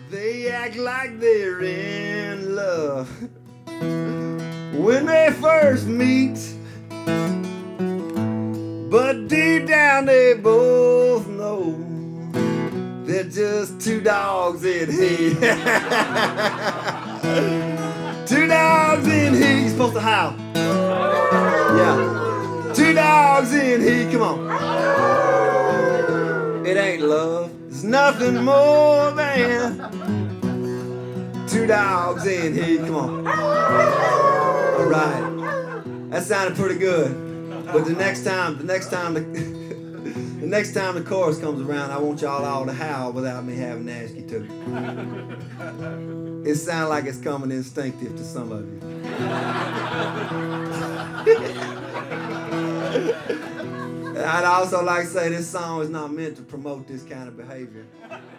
They act like they're in love when they first meet, but deep down they both know they're just two dogs in heat. Two dogs in heat. You're supposed to howl. Yeah. Two dogs in heat. Come on. It ain't love. It's nothing more than two dogs in heat. Come on. All right. That sounded pretty good. But the next time the chorus comes around, I want y'all all to howl without me having to ask you to. It sounds like it's coming instinctive to some of you. I'd also like to say this song is not meant to promote this kind of behavior.